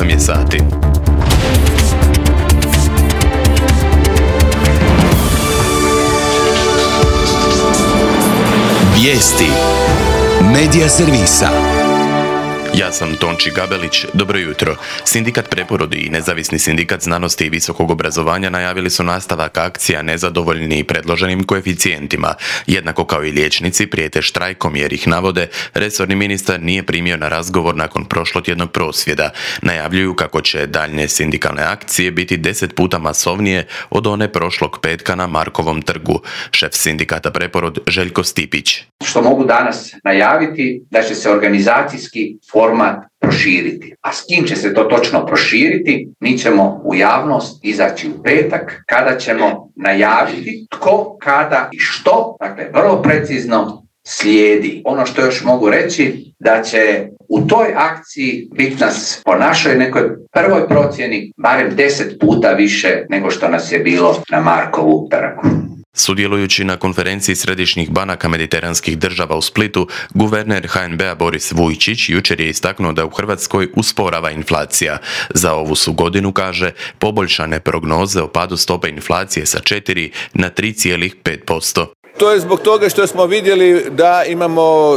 8 je sati. Vijesti Medija servisa. Ja sam Tonči Gabelić, dobro jutro. Sindikat Preporodi i Nezavisni sindikat znanosti i visokog obrazovanja najavili su nastavak akcija nezadovoljni predloženim koeficijentima. Jednako kao i liječnici prijete štrajkom jer ih navode, resorni ministar nije primio na razgovor nakon prošlotjednog prosvjeda. Najavljuju kako će daljnje sindikalne akcije biti 10 puta masovnije od one prošlog petka na Markovom trgu. Šef sindikata Preporod Željko Stipić. Što mogu danas najaviti da će se organizacijski format proširiti. A s kim će se to točno proširiti, mi ćemo u javnost izaći u petak kada ćemo najaviti tko, kada i što, dakle vrlo precizno slijedi. Ono što još mogu reći da će u toj akciji biti nas po našoj nekoj prvoj procjeni barem 10 puta više nego što nas je bilo na Markovu trgu. Sudjelujući na konferenciji središnjih banaka mediteranskih država u Splitu, guverner HNB-a Boris Vujčić jučer je istaknuo da u Hrvatskoj usporava inflacija. Za ovu su godinu, kaže, poboljšane prognoze o padu stope inflacije sa 4 na 3,5%. To je zbog toga što smo vidjeli da imamo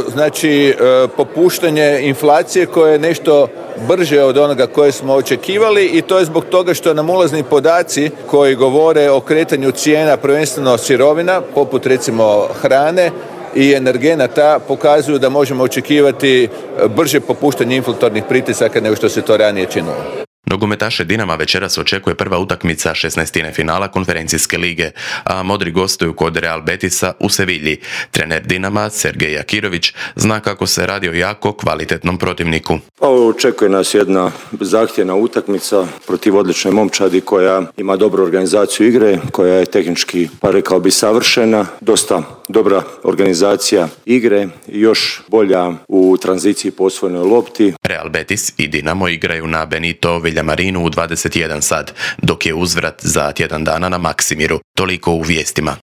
popuštanje inflacije koje je nešto brže od onoga koje smo očekivali i to je zbog toga što nam ulazni podaci koji govore o kretanju cijena prvenstveno sirovina, poput recimo hrane i energenata, pokazuju da možemo očekivati brže popuštanje inflatornih pritisaka nego što se to ranije činilo. Nogometaše Dinama večeras očekuje prva utakmica 16. finala konferencijske lige, a modri gostuju kod Real Betisa u Sevilji. Trener Dinama, Sergej Jakirović, zna kako se radi o jako kvalitetnom protivniku. Očekuje nas jedna zahtjevna utakmica protiv odlične momčadi koja ima dobru organizaciju igre, koja je tehnički, rekao bi, savršena, dosta dobra organizacija igre i još bolja u tranziciji po osvojenoj lopti. Real Betis i Dinamo igraju na Benito Villamarinu u 21 sat, dok je uzvrat za tjedan dana na Maksimiru. Toliko u vijestima.